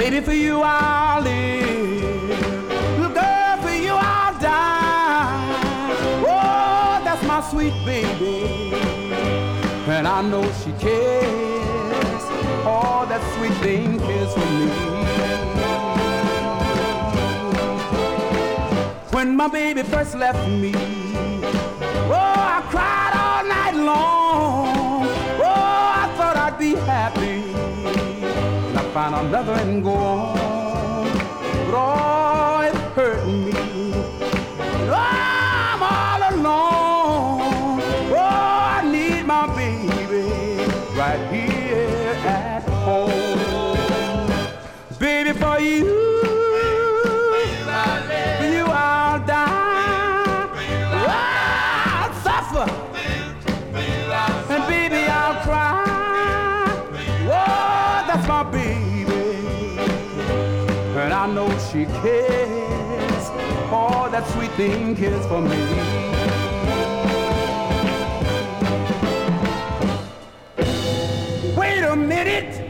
Baby, for you I'll live. Girl, for you I'll die. Oh, that's my sweet baby. And I know she cares. Oh, that sweet thing cares for me. When my baby first left me, oh, I cried all night long. Oh, I thought I'd be happy. And I found another and go on. But oh, it hurt me. Oh, I'm all alone. Oh, I need my baby right here at home. Baby, for you. I know she cares. Oh, that sweet thing cares for me. Wait a minute.